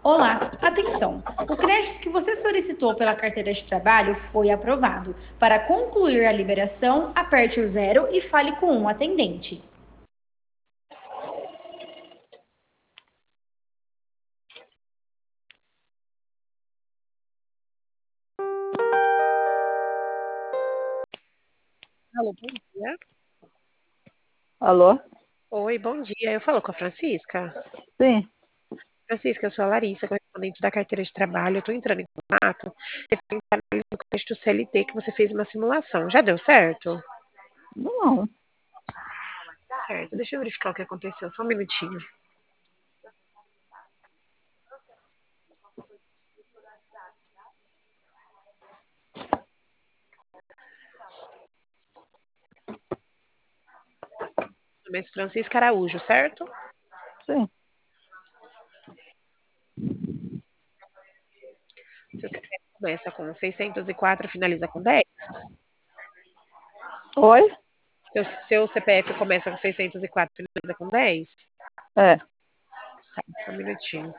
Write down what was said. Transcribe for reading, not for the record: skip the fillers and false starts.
Olá, atenção! O crédito que você solicitou pela carteira de trabalho foi aprovado. Para concluir a liberação, aperte o zero e fale com um atendente. Alô, bom dia. Alô? Oi, bom dia. Eu falo com a Francisca. Sim. Francisca, eu sou a Larissa, correspondente da carteira de trabalho. Eu estou entrando em contato referente à análise do crédito CLT que você fez uma simulação. Já deu certo? Não. Certo. Deixa eu verificar o que aconteceu. Só um minutinho. Meu nome é Francisca Araújo, certo? Sim. Seu CPF começa com 604 e finaliza com 10. Oi? Seu CPF começa com 604 e finaliza com 10. É. Tá, só um minutinho.